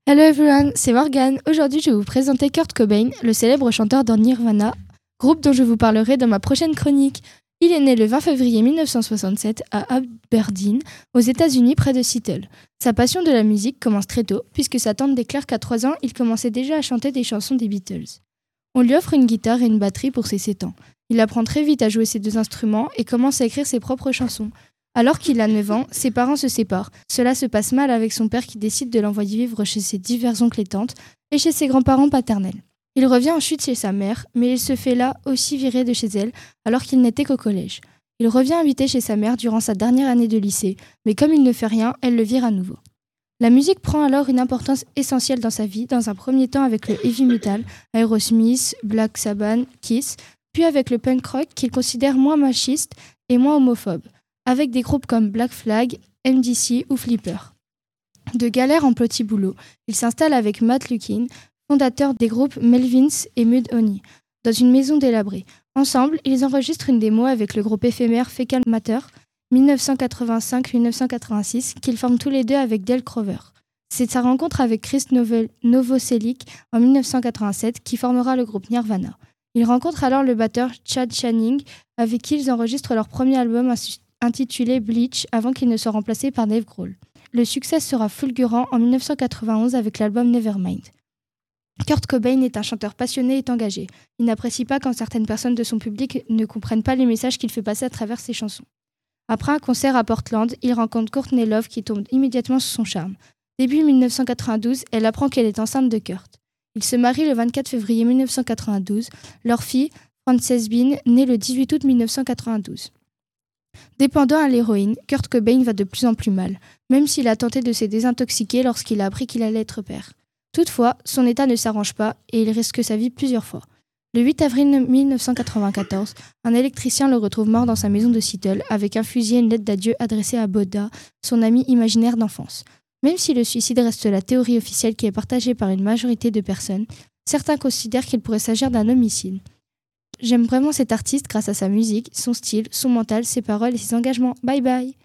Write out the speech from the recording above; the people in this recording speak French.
Hello everyone, c'est Morgane. Aujourd'hui, je vais vous présenter Kurt Cobain, le célèbre chanteur dans Nirvana, groupe dont je vous parlerai dans ma prochaine chronique. Il est né le 20 février 1967 à Aberdeen, aux États-Unis, près de Seattle. Sa passion de la musique commence très tôt, puisque sa tante déclare qu'à 3 ans, il commençait déjà à chanter des chansons des Beatles. On lui offre une guitare et une batterie pour ses 7 ans. Il apprend très vite à jouer ces deux instruments et commence à écrire ses propres chansons. Alors qu'il a 9 ans, ses parents se séparent. Cela se passe mal avec son père qui décide de l'envoyer vivre chez ses divers oncles et tantes et chez ses grands-parents paternels. Il revient ensuite chez sa mère, mais il se fait là aussi virer de chez elle alors qu'il n'était qu'au collège. Il revient habiter chez sa mère durant sa dernière année de lycée, mais comme il ne fait rien, elle le vire à nouveau. La musique prend alors une importance essentielle dans sa vie, dans un premier temps avec le heavy metal, Aerosmith, Black Sabbath, Kiss, puis avec le punk rock qu'il considère moins machiste et moins homophobe, avec des groupes comme Black Flag, MDC ou Flipper. De galère en petit boulot, il s'installe avec Matt Lukin, fondateur des groupes Melvins et Mudhoney, dans une maison délabrée. Ensemble, ils enregistrent une démo avec le groupe éphémère Fecal Matter, 1985-1986, qu'ils forment tous les deux avec Dale Crover. C'est sa rencontre avec Chris Novoselic en 1987 qui formera le groupe Nirvana. Il rencontre alors le batteur Chad Channing, avec qui ils enregistrent leur premier album intitulé Bleach avant qu'il ne soit remplacé par Dave Grohl. Le succès sera fulgurant en 1991 avec l'album Nevermind. Kurt Cobain est un chanteur passionné et engagé. Il n'apprécie pas quand certaines personnes de son public ne comprennent pas les messages qu'il fait passer à travers ses chansons. Après un concert à Portland, il rencontre Courtney Love qui tombe immédiatement sous son charme. Début 1992, elle apprend qu'elle est enceinte de Kurt. Ils se marient le 24 février 1992. Leur fille, Frances Bean, naît le 18 août 1992. Dépendant à l'héroïne, Kurt Cobain va de plus en plus mal, même s'il a tenté de se désintoxiquer lorsqu'il a appris qu'il allait être père. Toutefois, son état ne s'arrange pas et il risque sa vie plusieurs fois. Le 8 avril 1994, un électricien le retrouve mort dans sa maison de Seattle avec un fusil et une lettre d'adieu adressée à Boda, son ami imaginaire d'enfance. Même si le suicide reste la théorie officielle qui est partagée par une majorité de personnes, certains considèrent qu'il pourrait s'agir d'un homicide. J'aime vraiment cet artiste grâce à sa musique, son style, son mental, ses paroles et ses engagements. Bye bye!